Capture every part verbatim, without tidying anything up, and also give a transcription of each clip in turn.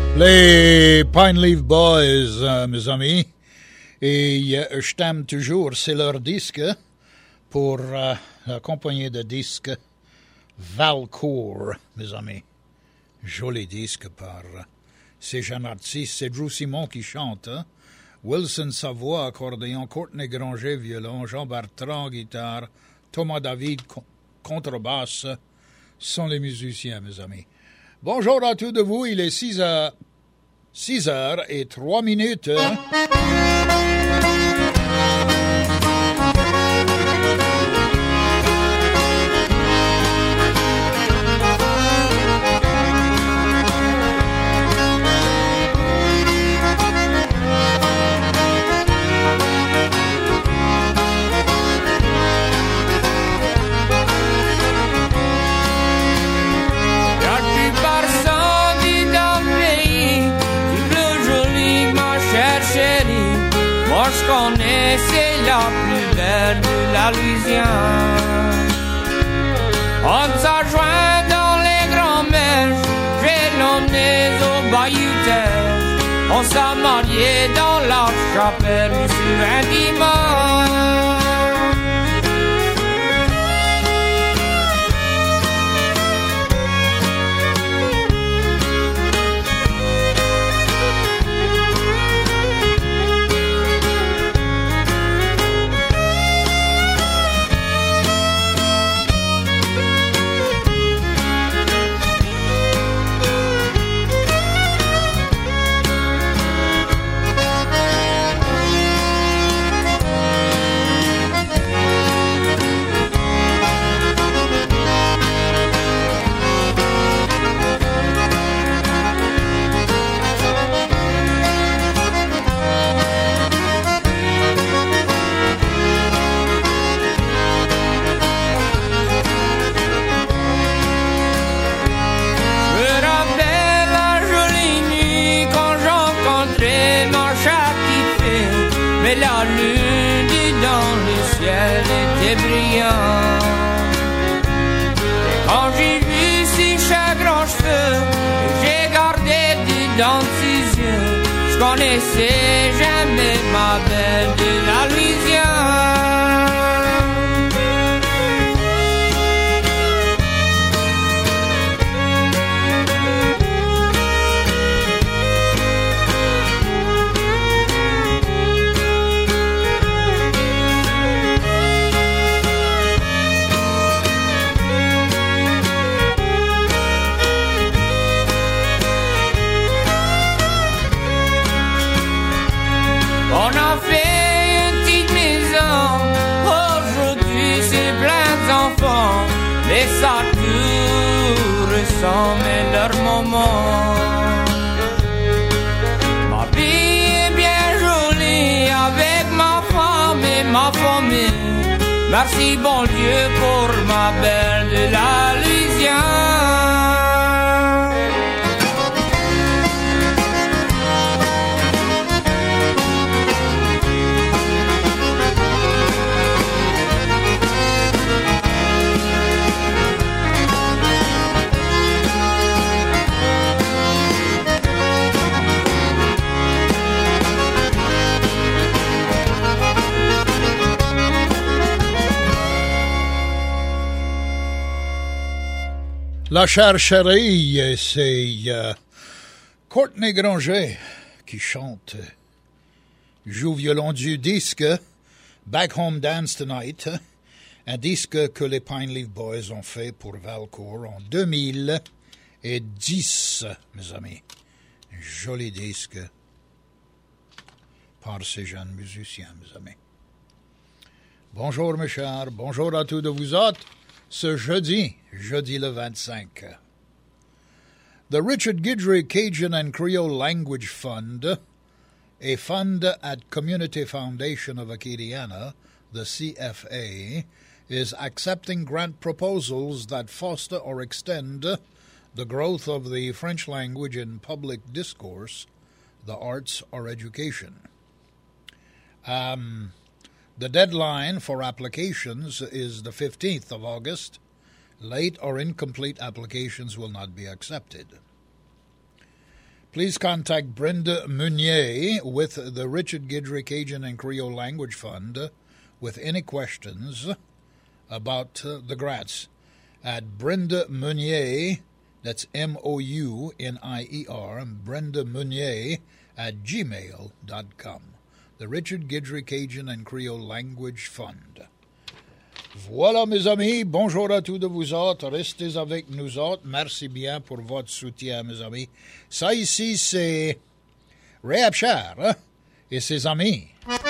Les Pine Leaf Boys, euh, mes amis, et euh, je t'aime toujours, c'est leur disque pour euh, la compagnie de disques Valcourt, mes amis. Joli disque par euh, ces jeunes artistes, c'est Drew Simon qui chante, hein? Wilson Savoie, accordéon, Courtney Granger, violon, Jean Bertrand, guitare, Thomas David, con- contrebasse, sont les musiciens, mes amis. Bonjour à tous de vous, il est six heures, six heures et trois minutes. Hein? Je connais, c'est la plus belle de la Louisiane. On s'ajoint dans les grands-mères, j'ai l'honneur au Bayou Terre. On s'est marié dans la chapelle sur un dimanche. La lune dans le ciel était brillante. Quand j'ai vu ses chagrins cheveux, j'ai gardé dedans ses yeux. Je connaissais jamais ma belle de la Louisiane. On a fait une petite maison, aujourd'hui c'est plein d'enfants, mais ça tout ressemble à leur moment. Ma vie est bien jolie avec ma femme et ma famille. Merci bon Dieu pour ma belle de la Louisiane. La chère chérie, c'est euh, Courtney Granger qui chante, joue violon du disque Back Home Dance Tonight, un disque que les Pine Leaf Boys ont fait pour Valcourt en deux mille dix, mes amis. Un joli disque par ces jeunes musiciens, mes amis. Bonjour mes chers, bonjour à tous de vous autres. Ce jeudi, jeudi le vingt-cinq, the Richard Guidry Cajun and Creole Language Fund, a fund at Community Foundation of Acadiana, the C F A, is accepting grant proposals that foster or extend the growth of the French language in public discourse, the arts, or education. Um... The deadline for applications is the fifteenth of August. Late or incomplete applications will not be accepted. please contact Brenda Meunier with the Richard Guidry Cajun and Creole Language Fund with any questions about uh, the Gratz at Brenda Meunier, that's M O U N I E R, Brenda Meunier at gmail dot com. The Richard Guidry Cajun and Creole Language Fund. Voilà, mes amis. Bonjour à tous de vous autres. Restez avec nous autres. Merci bien pour votre soutien, mes amis. Ça ici, c'est Ray Abshar hein? et ses amis.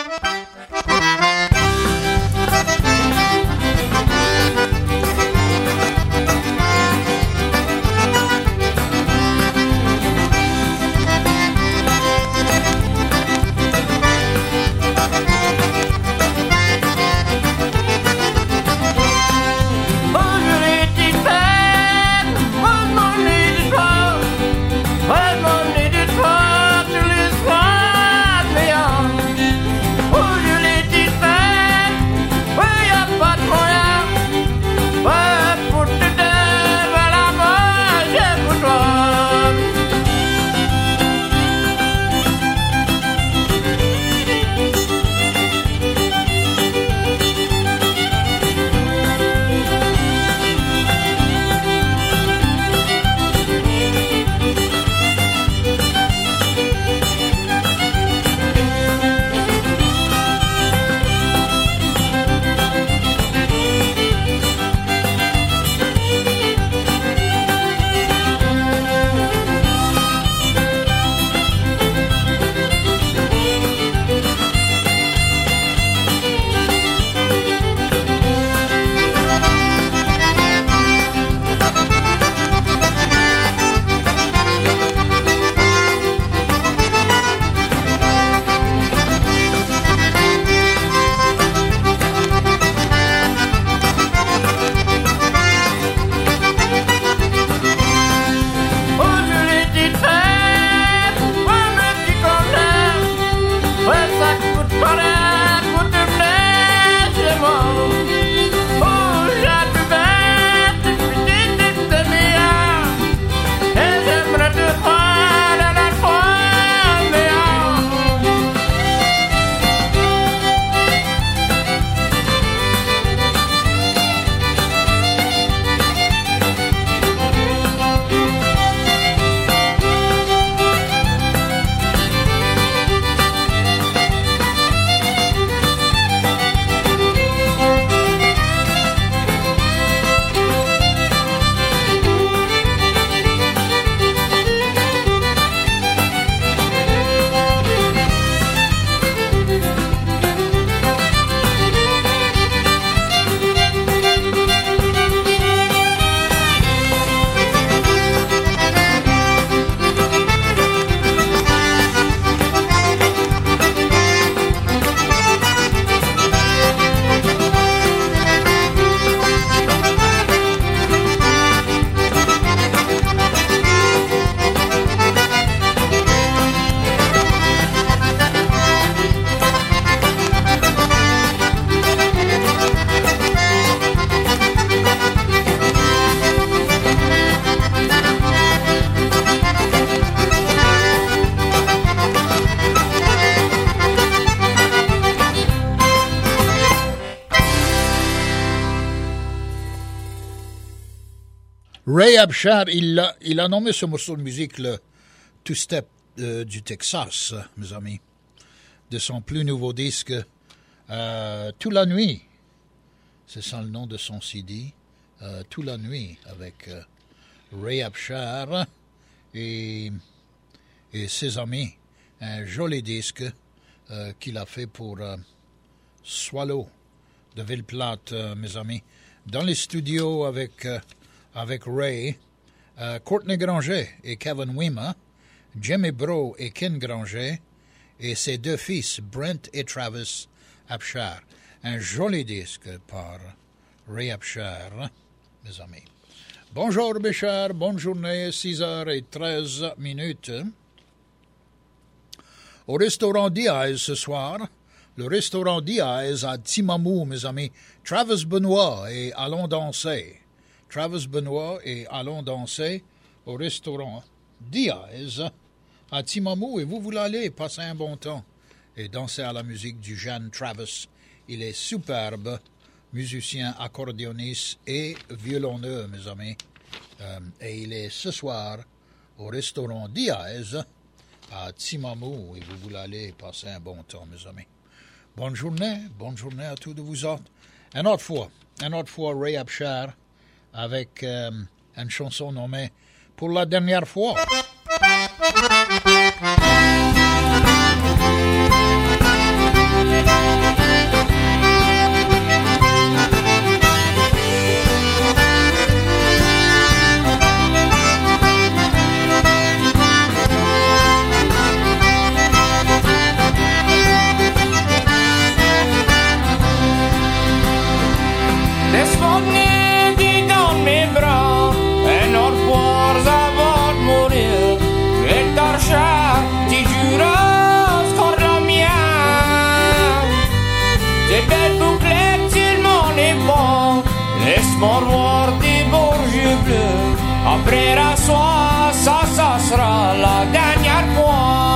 Ray Abshar, il a, il a nommé ce morceau de musique le Two-Step euh, du Texas, mes amis, de son plus nouveau disque, euh, Toute la nuit. C'est ça le nom de son C D, euh, Toute la nuit, avec euh, Ray Abshar et, et ses amis. Un joli disque euh, qu'il a fait pour euh, Swallow de Ville-Plate, euh, mes amis. Dans les studios avec... Euh, avec Ray, euh, Courtney Granger et Kevin Wima, Jimmy Bro et Ken Granger, et ses deux fils, Brent et Travis Abshar. Un joli disque par Ray Abshar, mes amis. Bonjour, mes chers, bonne journée, six heures treize minutes. Au restaurant Diaz ce soir, le restaurant Diaz à Timamou, mes amis. Travis Benoit et Allons danser. Travis Benoit et Allons danser au restaurant Diaz à Timamou et vous voulez aller passer un bon temps et danser à la musique du jeune Travis. Il est superbe, musicien, accordéoniste et violonneux, mes amis. Euh, et il est ce soir au restaurant Diaz à Timamou et vous voulez aller passer un bon temps, mes amis. Bonne journée, bonne journée à tous de vous autres. Une autre fois, une autre fois, Ray Abshar avec euh, une chanson nommée Pour la dernière fois. Laisse-moi venir dans mes bras, un autre fois avant de mourir. Et t'arrache, tu juras contre la mienne. Tes belles bouclettes sur mon épaule, laisse-moi voir tes beaux yeux bleus. Après la soirée, ça, ça sera la dernière fois.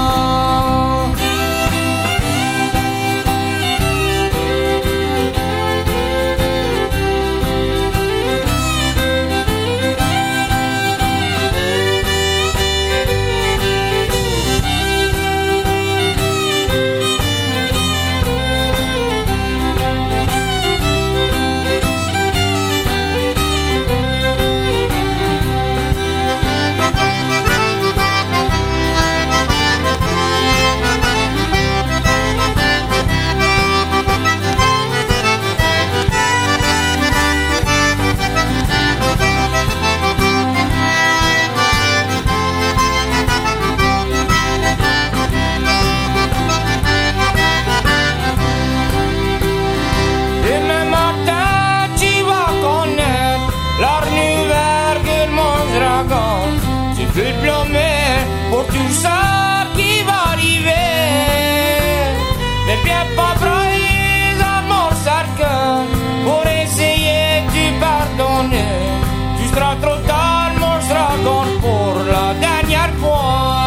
Pour tout ça qui va arriver, mais bien pas brailler à mon cercle pour essayer de pardonner. Tu seras trop tard, mon dragon, pour la dernière fois.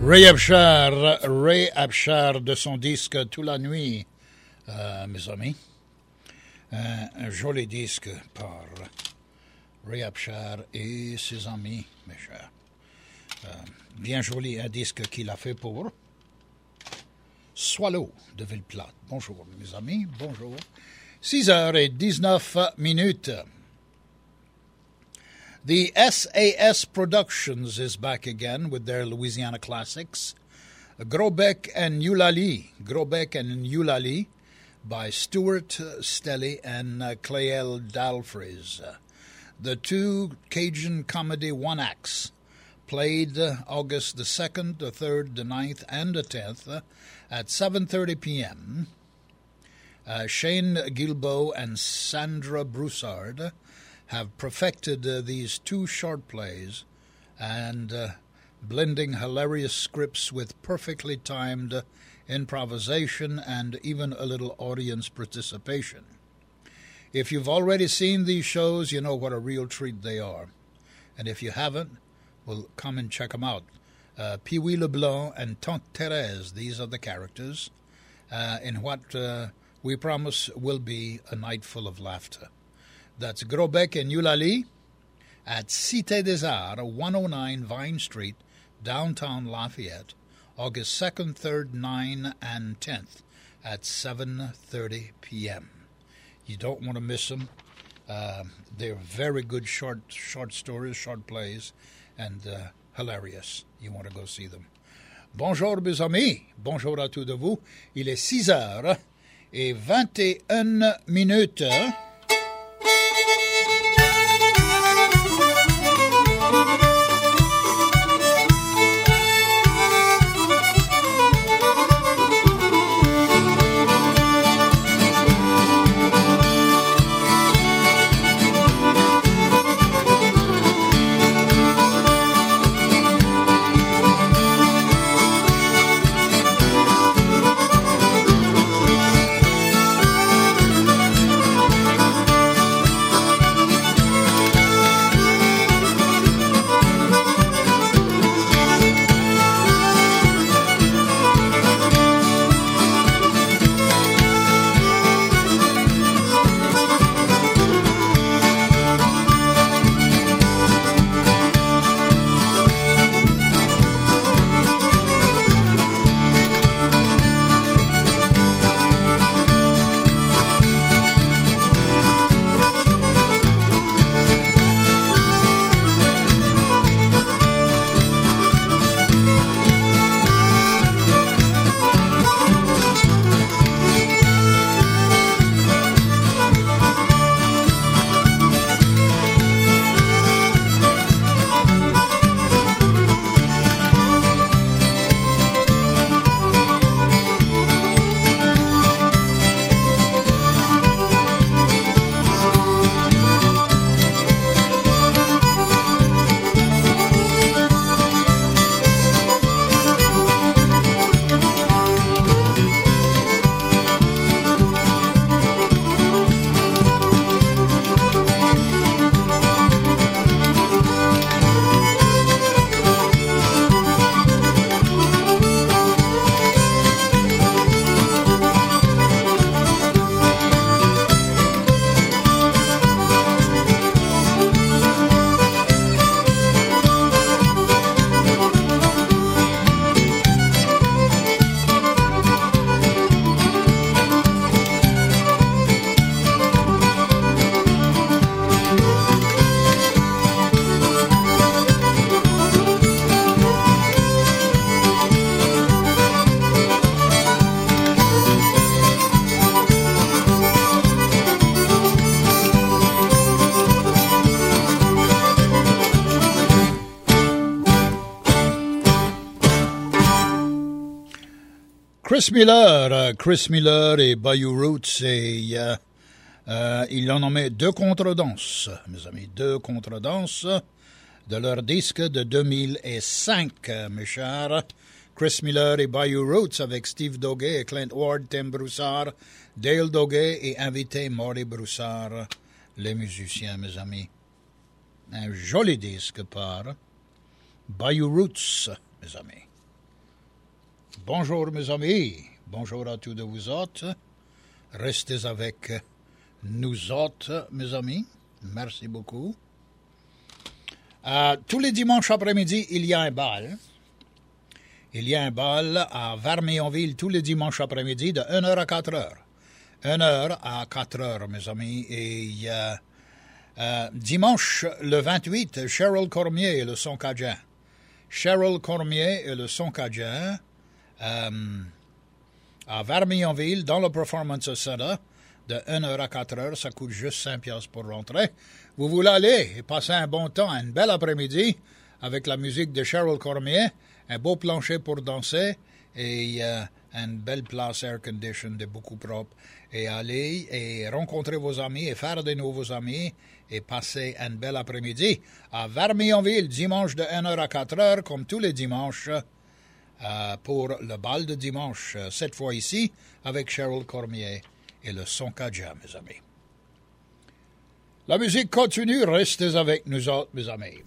Ray Abshar, Ray Abshar de son disque Toute la nuit, euh, mes amis. Un, un joli disque par Ray Abshar et ses amis, mes chers. Euh, bien joli, un disque qu'il a fait pour Swallow de Ville-Plate. Bonjour, mes amis, bonjour. six heures dix-neuf minutes. The S A S Productions is back again with their Louisiana classics. Gros Bec and Eulalie, Gros Bec and Eulalie by Stuart Stelly and uh, Clayel Dalfries. Uh, the two Cajun comedy one-acts played uh, August the second, the third, the ninth, and the tenth uh, at seven thirty p.m. Uh, Shane Guilbeault and Sandra Broussard have perfected uh, these two short plays and uh, blending hilarious scripts with perfectly timed uh, improvisation and even a little audience participation. If you've already seen these shows, you know what a real treat they are. And if you haven't, well, come and check them out. Uh, Pee-wee LeBlanc and Tante Thérèse, these are the characters, uh, in what uh, we promise will be a night full of laughter. That's Gros Bec and Eulalie at Cité des Arts, one oh nine Vine Street, downtown Lafayette, August second, third, ninth, and tenth at seven thirty p.m. You don't want to miss them. Uh, they're very good short short stories, short plays, and uh, hilarious. You want to go see them. Bonjour, mes amis. Bonjour à tous de vous. Il est six heures et vingt et une minutes. Chris Miller, euh, Chris Miller et Bayou Roots, et euh, euh, ils l'ont nommé deux contredanses, mes amis, deux contredanses de leur disque de deux mille cinq, mes chers. Chris Miller et Bayou Roots avec Steve Doguet et Clint Ward, Tim Broussard, Dale Doguet et invité Marty Broussard, les musiciens, mes amis. Un joli disque par Bayou Roots, mes amis. Bonjour mes amis, bonjour à tous de vous autres. Restez avec nous autres, mes amis. Merci beaucoup. Euh, tous les dimanches après-midi, il y a un bal. Il y a un bal à Vermillonville tous les dimanches après-midi de une heure à quatre heures. une heure à quatre heures, mes amis. Et euh, euh, dimanche, le vingt-huit, Cheryl Cormier et le son cajun. Cheryl Cormier et le son cajun euh, à Vermillonville, dans le Performance Center, de une heure à quatre heures. Ça coûte juste cinq piastres pour rentrer. Vous voulez aller et passer un bon temps, un bel après-midi, avec la musique de Cheryl Cormier, un beau plancher pour danser et euh, une belle place air condition de beaucoup propre. Et aller et rencontrer vos amis et faire de nouveaux amis et passer un bel après-midi à Vermillonville, dimanche de une heure à quatre heures, comme tous les dimanches, euh, pour le bal de dimanche, cette fois ici, avec Cheryl Cormier et le son cajun, mes amis. La musique continue, restez avec nous autres, mes amis.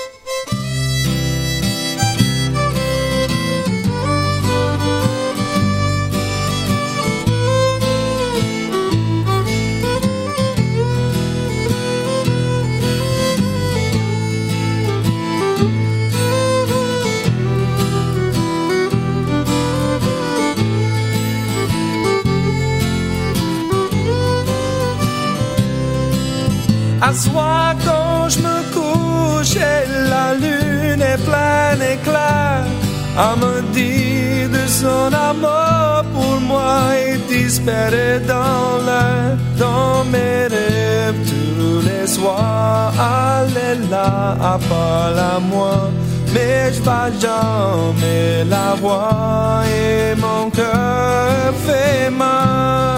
À soir quand je me couche et la lune est pleine éclat, à me dire de son amour pour moi et disparaît dans l'air, dans mes rêves tous les soirs. Elle est là, à part à moi, mais je vais jamais la voir et mon cœur fait mal.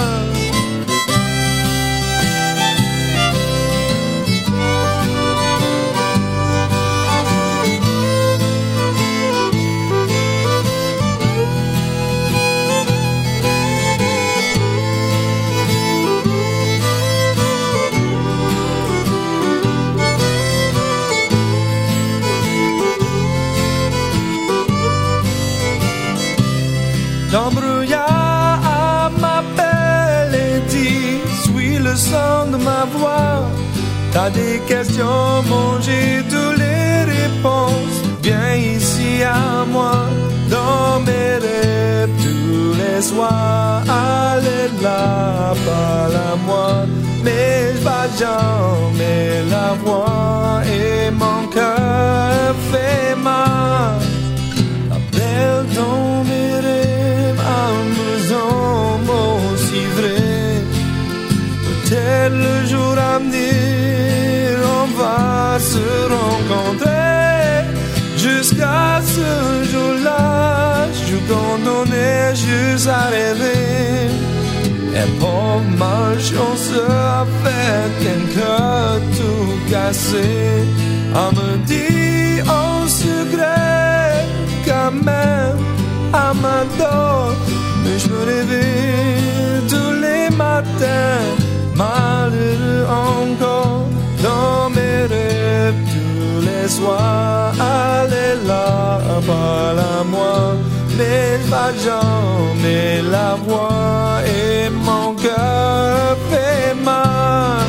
Dans brouillard m'appelle et dit, suis le son de ma voix. T'as des questions, mon j'ai toutes les réponses. Viens ici à moi, dans mes rêves tous les soirs. Elle est là, parle à moi, mais je vais jamais la voir et mon cœur fait mal. Appelle dans mes rêves, amusant, aussi vrai. Peut-être le jour à venir, on va se rencontrer. Jusqu'à ce jour-là, je condamnais juste à rêver. Et pour ma chance avec un cœur tout cassé, on me dit en secret quand même à ma dor, mais je me réveille tous les matins, malheureux encore, dans mes rêves tous les soirs. Elle est là, parle à moi, mais je vais jamais la voir et mon cœur fait mal.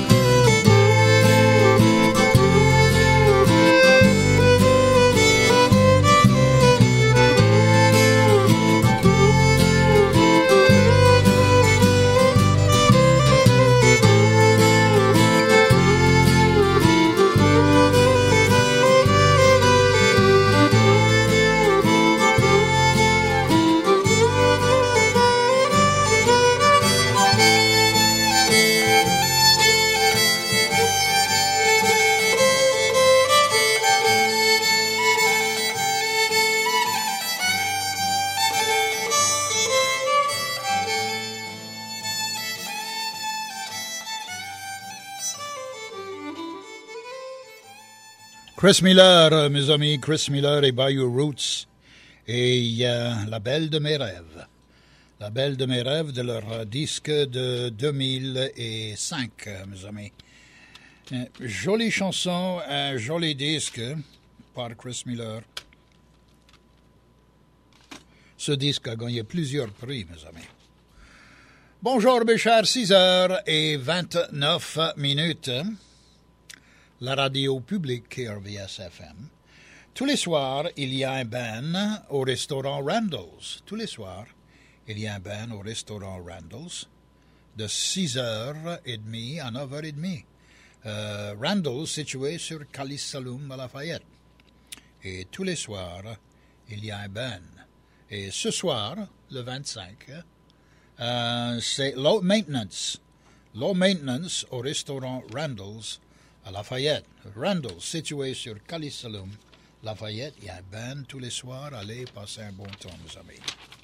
Chris Miller, mes amis, Chris Miller et Bayou Roots et euh, La Belle de mes rêves. La Belle de mes rêves de leur disque de deux mille cinq, mes amis. Euh, jolie chanson, un joli disque par Chris Miller. Ce disque a gagné plusieurs prix, mes amis. Bonjour, mes chers, six heures vingt-neuf minutes. La radio publique K R V S F M. Tous les soirs, il y a un band au restaurant Randall's. Tous les soirs, il y a un band au restaurant Randall's de six heures trente à neuf heures trente. Euh, Randall's, situé sur Calice Saloum à Lafayette. Et tous les soirs, il y a un band. Et ce soir, le vingt-cinq, euh, c'est Low Maintenance. Low Maintenance au restaurant Randall's à Lafayette. Randall's, situé sur Calice Saloum, Lafayette. Il y a un band tous les soirs. Allez passer un bon temps, mes amis.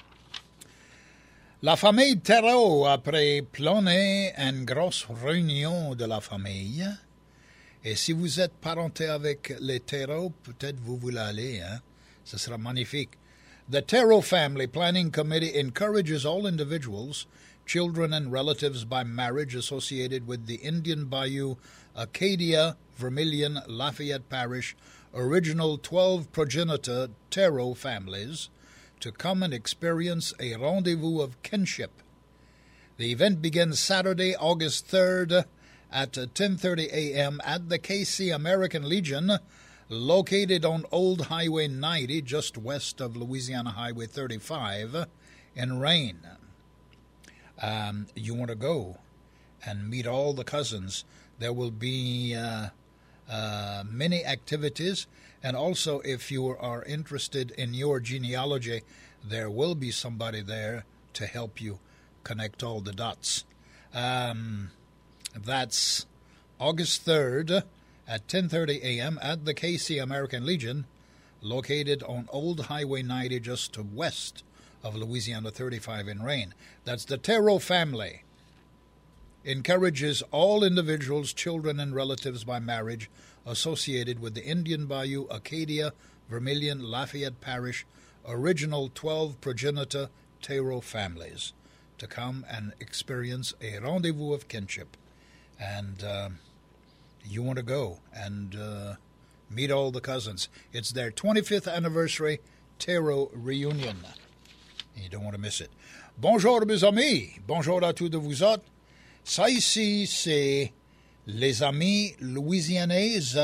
La famille Terreau a plané une grosse réunion de la famille. Et si vous êtes parenté avec les Terreau, peut-être vous voulez aller, hein? Ce sera magnifique. The Terreau Family Planning Committee encourages all individuals, children and relatives by marriage associated with the Indian Bayou, Acadia, Vermilion, Lafayette Parish, original twelve progenitor Terreau families, to come and experience a rendezvous of kinship. The event begins Saturday, August third at ten thirty a.m. at the K C American Legion, located on Old Highway ninety, just west of Louisiana Highway thirty-five, in Rayne. Um, you want to go and meet all the cousins. There will be uh, uh, many activities, and also if you are interested in your genealogy, there will be somebody there to help you connect all the dots. Um, that's August third at ten thirty a.m. at the K C American Legion, located on Old Highway ninety, just west of Louisiana thirty-five in Rayne. That's the Terreau family. Encourages all individuals, children, and relatives by marriage associated with the Indian Bayou, Acadia, Vermilion, Lafayette Parish, original twelve progenitor Terreau families to come and experience a rendezvous of kinship. And uh, you want to go and uh, meet all the cousins. It's their twenty-fifth anniversary Terreau reunion. And you don't want to miss it. Bonjour, mes amis. Bonjour à tous de vous autres. Ça ici, c'est les amis louisianaises.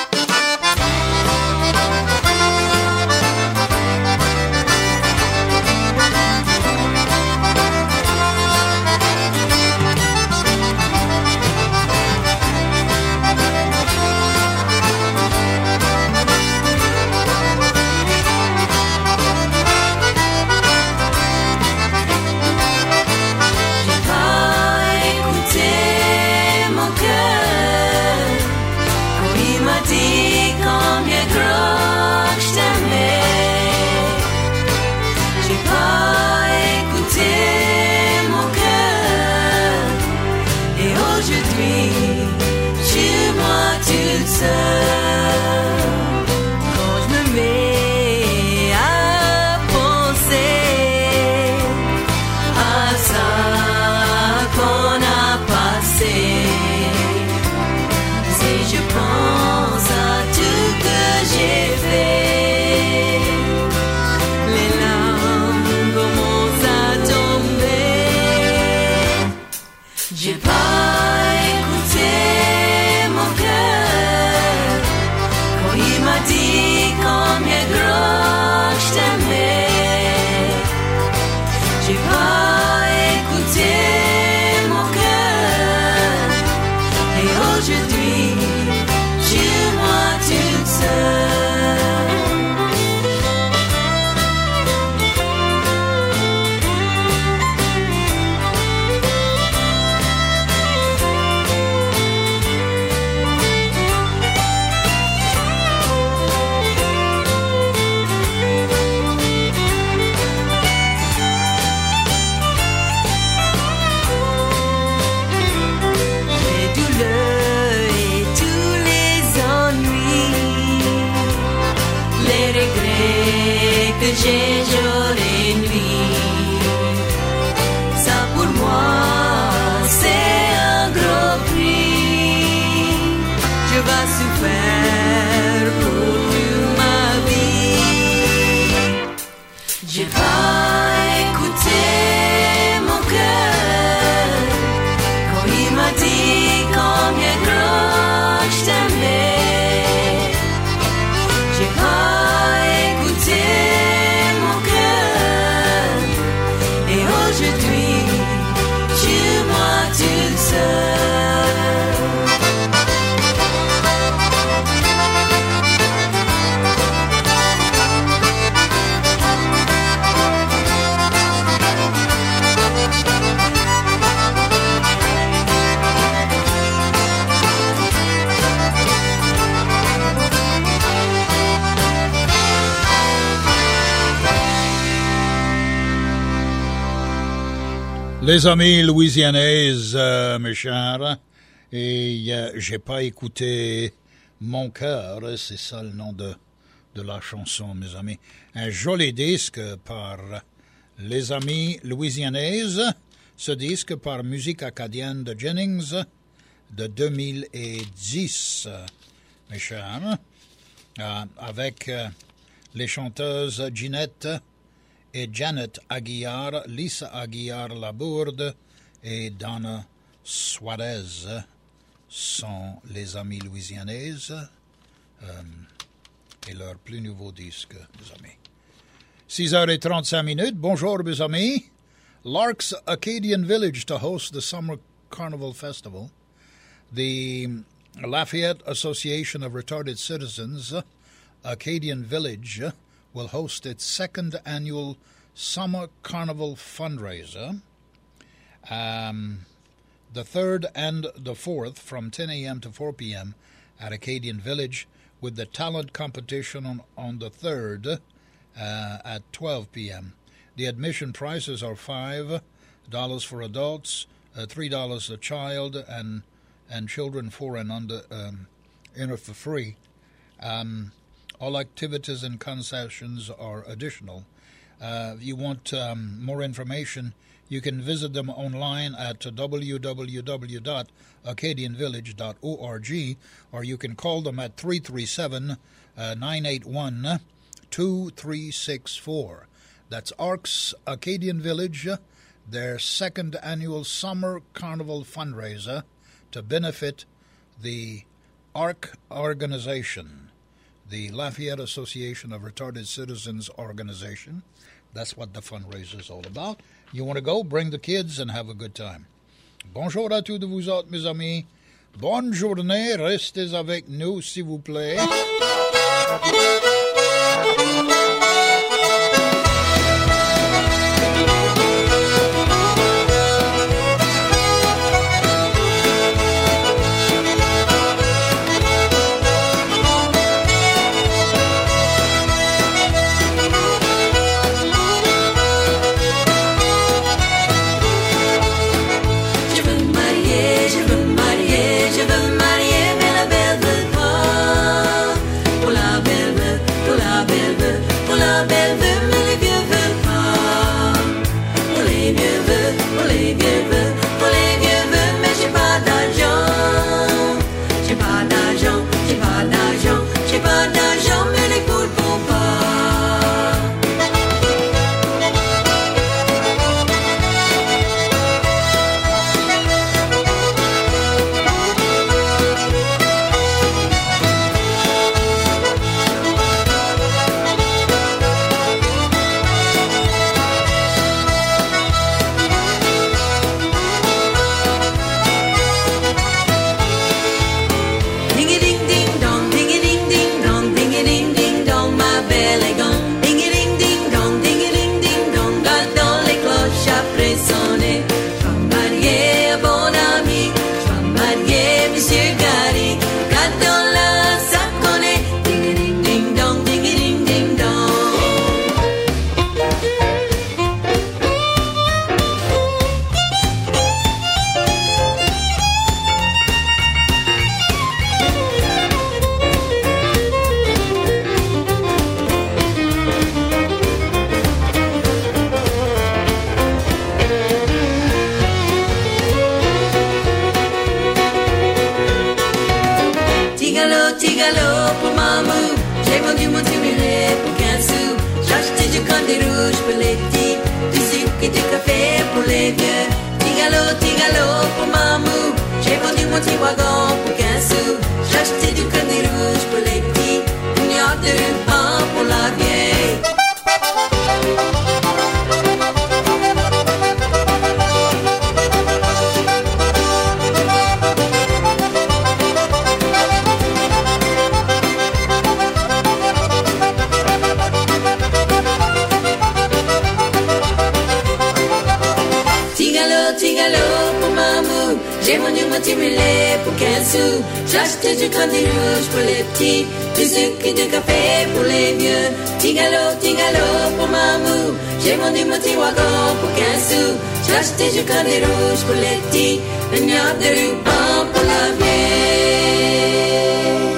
J'ai jour et nuit, ça pour moi c'est un gros prix. Je vais souffrir pour toute ma vie. J'ai pas Les amis louisianaises, euh, mes chers, et euh, j'ai pas écouté Mon cœur, c'est ça le nom de, de la chanson, mes amis. Un joli disque par les amis louisianaises, ce disque par Musique acadienne de Jennings de deux mille dix, mes chers, euh, avec euh, les chanteuses Ginette et Janet Aguiar, Lisa Aguiar-Labourde et Donna Suarez sont les amis louisianaises euh, et leur plus nouveau disque, mes amis. six heures trente-cinq minutes, bonjour mes amis. Lark's Acadian Village to host the Summer Carnival Festival. The Lafayette Association of Retarded Citizens, Acadian Village, will host its second annual Summer Carnival fundraiser, um, the third and the fourth from ten a.m. to four p.m. at Acadian Village, with the talent competition on, on the third uh, at twelve p.m. The admission prices are five dollars for adults, uh, three dollars a child, and and children four and under um, enter for free. Um, All activities and concessions are additional. Uh, if you want um, more information, you can visit them online at w w w dot acadian village dot org, or you can call them at three three seven, nine eight one, two three six four. That's Arcs Acadian Village, their second annual Summer Carnival fundraiser to benefit the ARC organization, the Lafayette Association of Retarded Citizens organization. That's what the fundraiser is all about. You want to go, bring the kids and have a good time. Bonjour à tous de vous autres, mes amis. Bonne journée. Restez avec nous, s'il vous plaît. J'ai mon numéro timulé pour quinze sous. mou. J'ai acheté du candy rouge pour les petits, du sucre et du café pour les vieux. Tingalo, tingalo pour mamou. J'ai vendu mon petit wagon pour quinze sous. J'ai acheté du candy rouge pour les petits, un yard de ruban pour la vieille.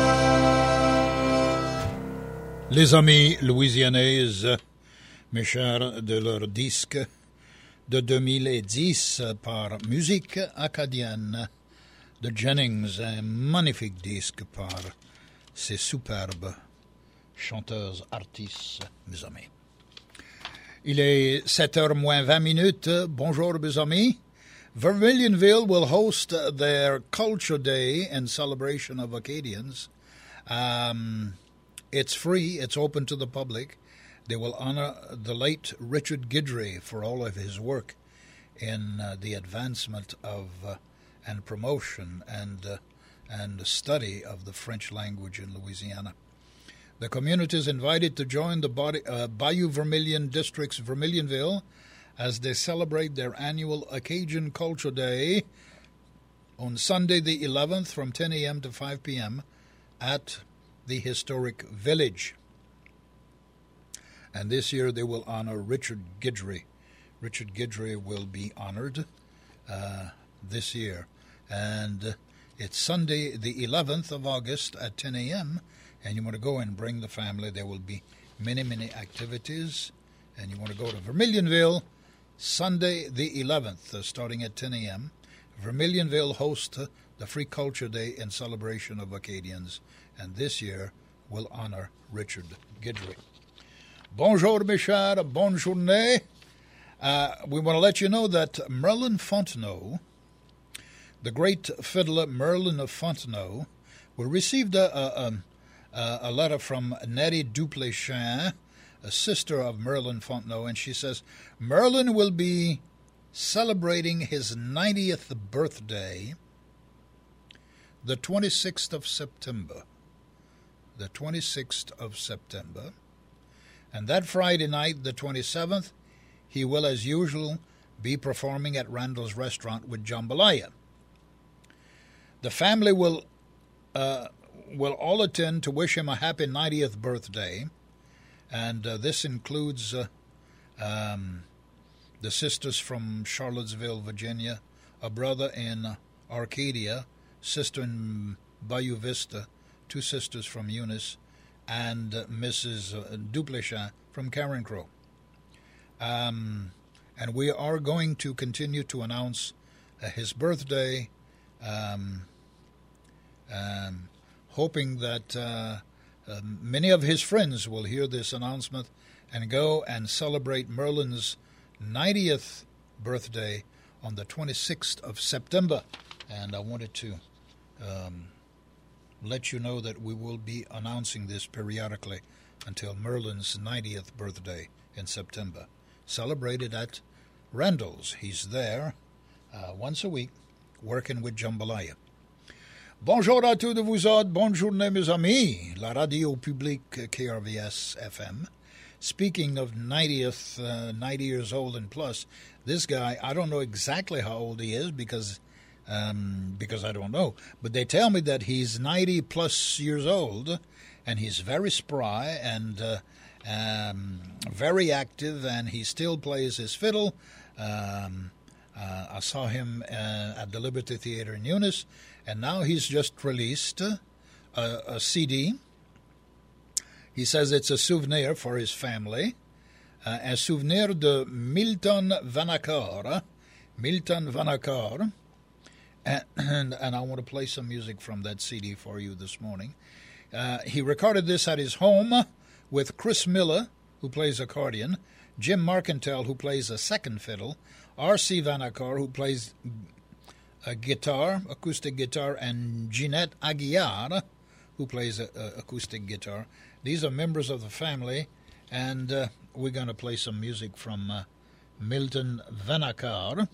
Les amis louisianaises, mes chers, de leur disque de deux mille dix par Musique acadienne de Jennings, un magnifique disque par ces superbes chanteuses artistes, mes amis. Il est sept heures moins vingt minutes. Bonjour, mes amis. Vermilionville will host their Culture Day in celebration of Acadians. Um, it's free. It's open to the public. They will honor the late Richard Guidry for all of his work in uh, the advancement of uh, and promotion and uh, and study of the French language in Louisiana. The community is invited to join the body, uh, Bayou Vermilion District's Vermilionville as they celebrate their annual Acadian Culture Day on Sunday the eleventh from ten a.m. to five p.m. at the historic village. And this year they will honor Richard Guidry. Richard Guidry will be honored uh, this year. And uh, it's Sunday, the eleventh of August at ten a.m., and you want to go and bring the family. There will be many, many activities. And you want to go to Vermilionville, Sunday, the eleventh, uh, starting at ten a.m. Vermilionville hosts uh, the Free Culture Day in celebration of Acadians. And this year will honor Richard Guidry. Bonjour, mes chers, bonne journée. Uh, we want to let you know that Merlin Fontenot, the great fiddler Merlin of Fontenot, we received a, a, a, a letter from Nettie Dupléchin, a sister of Merlin Fontenot, and she says, Merlin will be celebrating his ninetieth birthday the twenty-sixth of September. The twenty-sixth of September. And that Friday night, the twenty-seventh, he will, as usual, be performing at Randall's Restaurant with Jambalaya. The family will uh, will all attend to wish him a happy ninetieth birthday, and uh, this includes uh, um, the sisters from Charlottesville, Virginia, a brother in Arcadia, sister in Bayou Vista, two sisters from Eunice, and uh, Missus Dupléchin from Carencro. Um, and we are going to continue to announce uh, his birthday, um, um, hoping that uh, uh, many of his friends will hear this announcement and go and celebrate Merlin's ninetieth birthday on the twenty-sixth of September. And I wanted to um, let you know that we will be announcing this periodically until Merlin's ninetieth birthday in September. Celebrated at Randall's. He's there uh, once a week working with Jambalaya. Bonjour à tous de vous autres. Bonne journée, mes amis. La radio publique K R V S F M. Speaking of ninetieth, uh, ninety years old and plus, this guy, I don't know exactly how old he is because Um, because I don't know. But they tell me that he's ninety plus years old, and he's very spry and uh, um, very active, and he still plays his fiddle. Um, uh, I saw him uh, at the Liberty Theater in Eunice, and now he's just released a, a C D. He says it's a souvenir for his family, uh, un souvenir de Milton Vanacore. Milton Vanacore. And, and, and I want to play some music from that C D for you this morning. Uh, he recorded this at his home with Chris Miller, who plays accordion, Jim Marcantel, who plays a second fiddle, R C Vanacore, who plays a guitar, acoustic guitar, and Jeanette Aguiar, who plays a, a acoustic guitar. These are members of the family, and uh, we're going to play some music from uh, Milton Vanacore.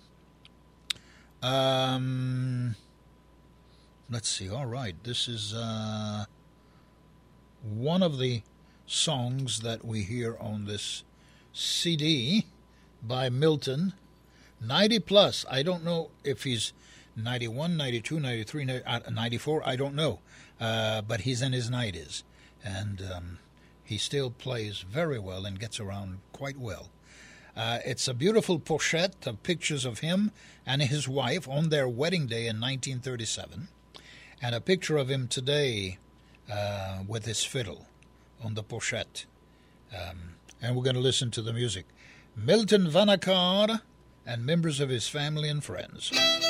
Um, let's see. All right. This is uh, one of the songs that we hear on this C D by Milton. ninety plus. I don't know if he's ninety-one, ninety-two, ninety-three, ninety-four, I don't know. Uh, but he's in his nineties. And um, he still plays very well and gets around quite well. Uh, it's a beautiful pochette of pictures of him and his wife on their wedding day in nineteen thirty-seven. And a picture of him today uh, with his fiddle on the pochette. Um, and we're going to listen to the music. Milton Vanakkar and members of his family and friends.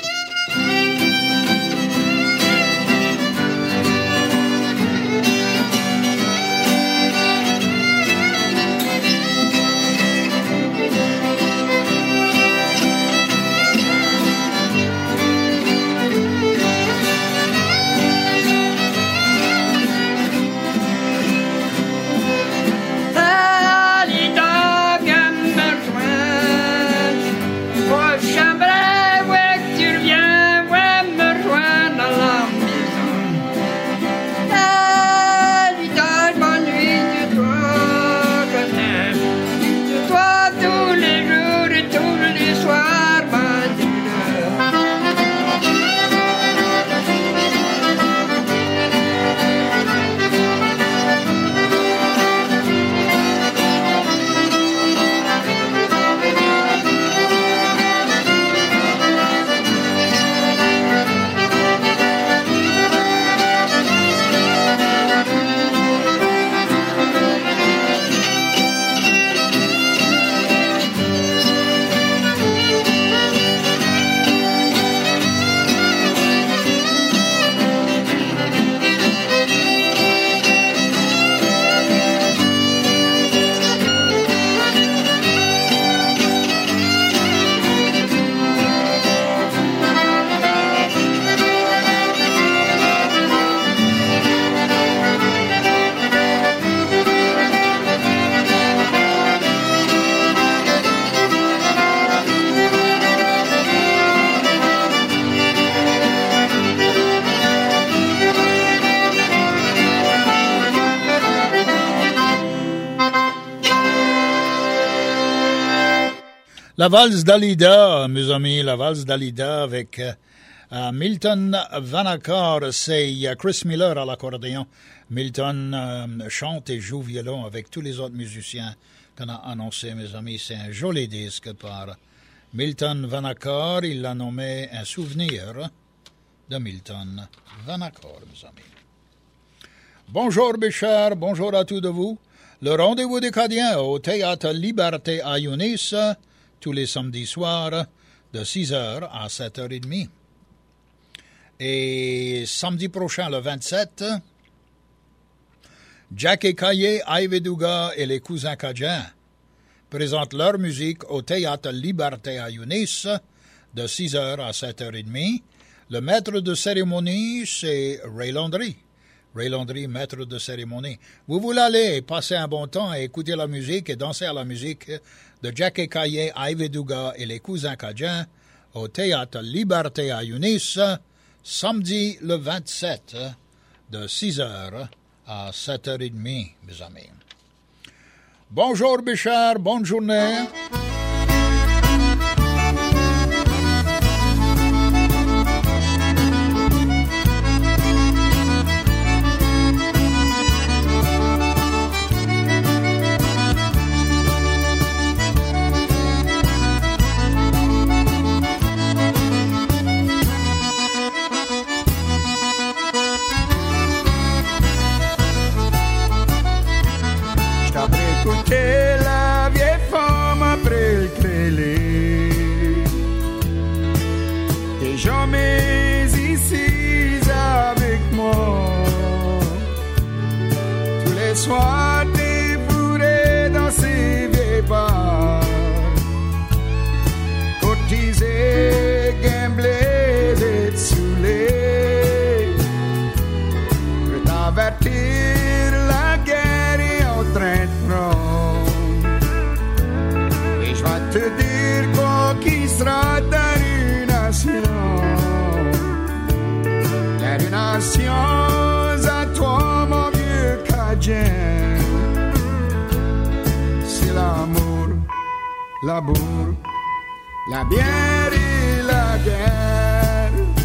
La valse d'Alida, mes amis, la valse d'Alida avec euh, Milton Vanakkar, c'est Chris Miller à l'accordéon. Milton euh, chante et joue violon avec tous les autres musiciens qu'on a annoncés, mes amis. C'est un joli disque par Milton Vanakkar. Il l'a nommé Un souvenir de Milton Vanakkar, mes amis. Bonjour, mes chers, bonjour à tous de vous. Le rendez-vous des Cadiens au Théâtre Liberté à Yunis, tous les samedis soirs, de six heures à sept heures trente. Et samedi prochain, le vingt-sept, Jack et Caillé, Aiveduga et les cousins Cadiens présentent leur musique au Théâtre Liberté à Yunis, de six heures à sept heures trente. Le maître de cérémonie, c'est Ray Landry. Ray Landry, maître de cérémonie. Vous voulez aller passer un bon temps et écouter la musique et danser à la musique de Jack et Caillé, Aiveduga et les cousins Cadiens au Théâtre Liberté à Yunis, samedi le vingt-sept, de six heures à sept heures trente, mes amis. Bonjour, Bichard, bonne journée. Écoutez la vieille femme après le crêlé. T'es jamais ici avec moi. Tous les soirs t'es bourré dans ces vieilles bars. Cotisé, gamblé, et saoulé. Je t'avertir la guerre est en train de prendre. Et je vais te dire quoi qui sera ta ruination. La ruination à toi, mon vieux Cadien. C'est l'amour, la bourre, la bière et la guerre.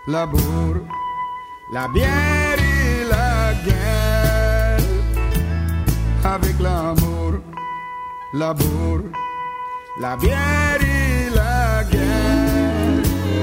l'amour, la bière et la guerre. Avec l'amour, l'amour, la bière et la guerre.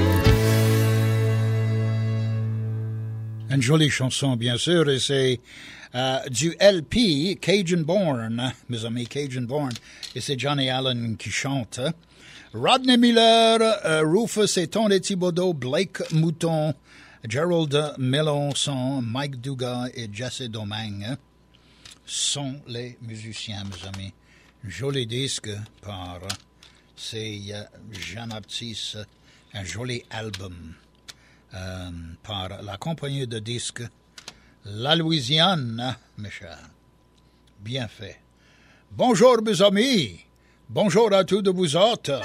Une jolie chanson, bien sûr, et c'est euh, du L P Cajun Born, mes amis, Cajun Born, et c'est Johnny Allen qui chante. Rodney Miller, euh, Rufus et Tony Thibodeau, Blake Mouton, Gerald Melançon, Mike Dugas et Jesse Domingue sont les musiciens, mes amis. Joli disque par ces euh, jeunes artistes, un joli album euh, par la compagnie de disques La Louisiane, mes chers. Bien fait. Bonjour, mes amis. Bonjour à tous de vous autres.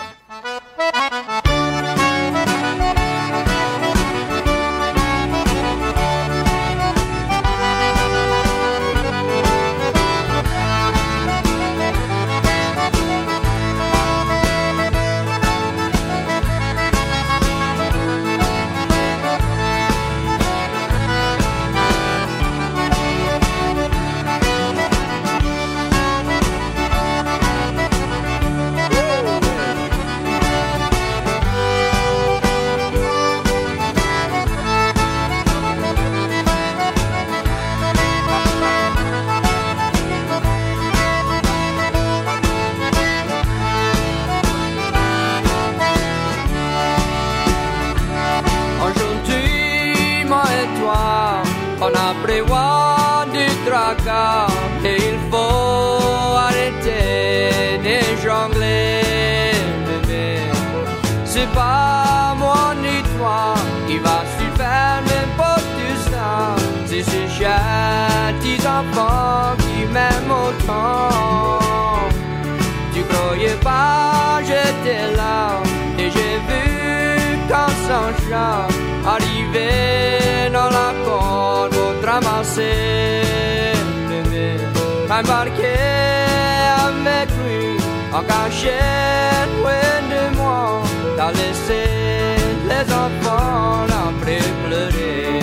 Prévoit du tracas et il faut arrêter de jongler, bébé. C'est pas moi ni toi qui va se faire n'importe tout ça. C'est ces chers petits enfants qui m'aiment autant. Tu croyais pas, j'étais là et j'ai vu quand son chat arrivait dans la corde. Ramasser bébé, embarqué avec lui en cachette loin de moi, t'as laissé les enfants après pleurer.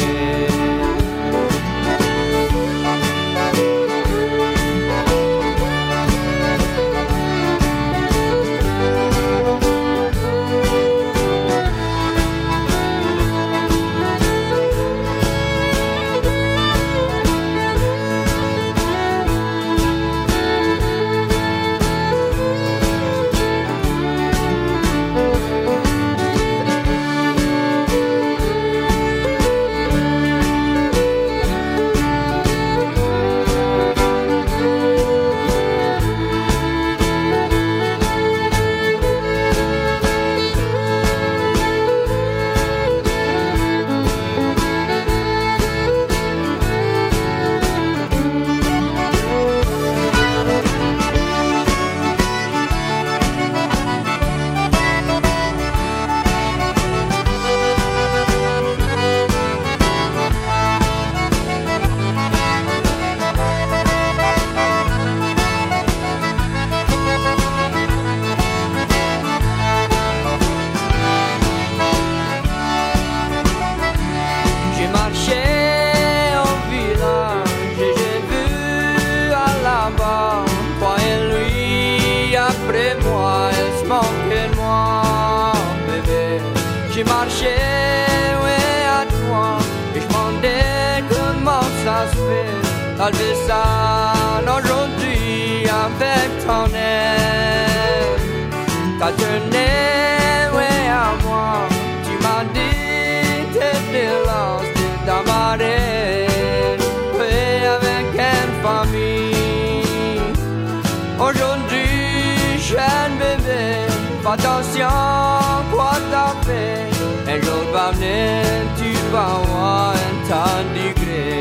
J'ai marché, ouais, à toi, et je demandais comment ça se fait. T'as levé ça aujourd'hui avec ton air. T'as tenu, ouais, à moi. Tu m'as dit t'étais là, c'était ta marraine, ouais, avec une famille. Aujourd'hui, jeune bébé, fais attention, quoi t'as fait. Un jour va venir, tu vas avoir un temps degré.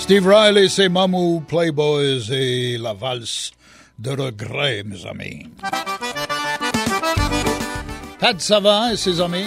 Steve Riley, c'est Mamou Playboys et la valse de regret, mes amis. Pat Savant et ses amis.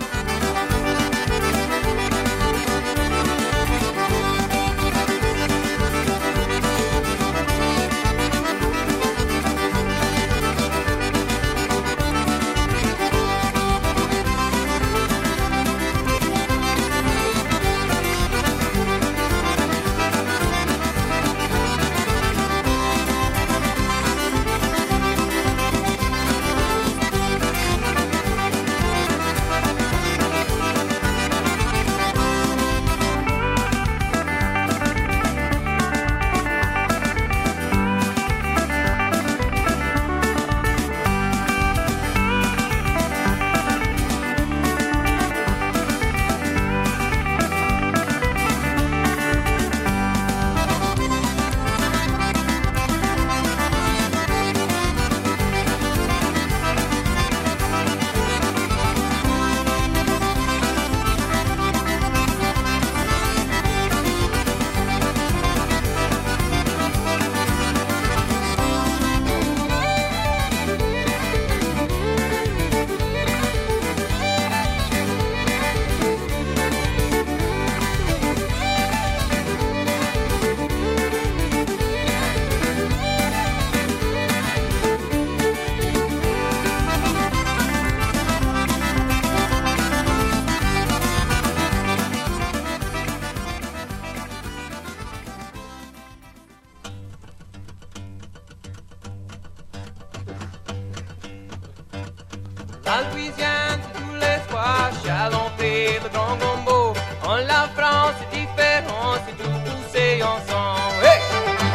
La Louisiane, c'est tous les soirs, Chalon-Pé, le grand gombo. En la France, c'est différent, c'est tout poussé ensemble. Hey!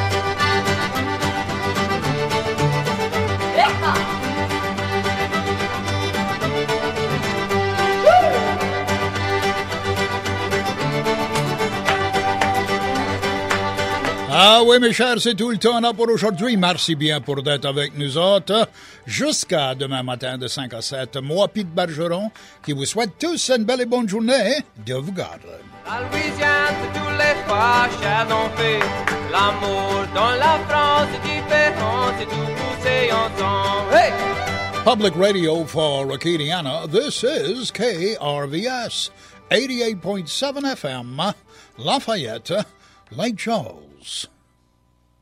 Ah oui, mes chers, c'est tout le temps là pour aujourd'hui. Merci bien pour d'être avec nous autres. Jusqu'à demain matin de cinq à sept, moi, Pete Bergeron, qui vous souhaite tous une belle et bonne journée. Dieu vous garde. La Louisiane, c'est tous les fois, Chalon-Pé. L'amour dans la France, c'est différent, c'est tout poussé ensemble. Hey! Public radio for Acadiana, this is K R V S, eighty-eight point seven F M, Lafayette, Lake Charles.